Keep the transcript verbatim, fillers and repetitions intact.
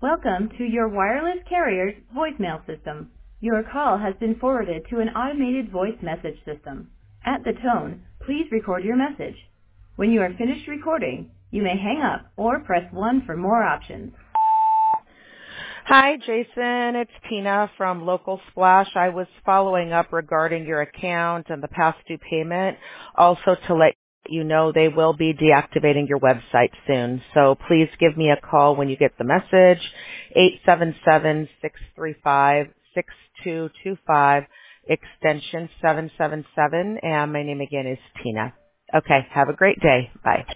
Welcome to your wireless carrier's voicemail system. Your call has been forwarded to an automated voice message system. At the tone, please record your message. When you are finished recording, you may hang up or press one for more options. Hi, Jason. It's Tina from Local Splash. I was following up regarding your account and the past due payment. Also to let you know they will be deactivating your website soon. So please give me a call when you get the message, eight seven seven, six three five, six two two five, extension seven seven seven. And my name again is Tina. Okay, have a great day. Bye.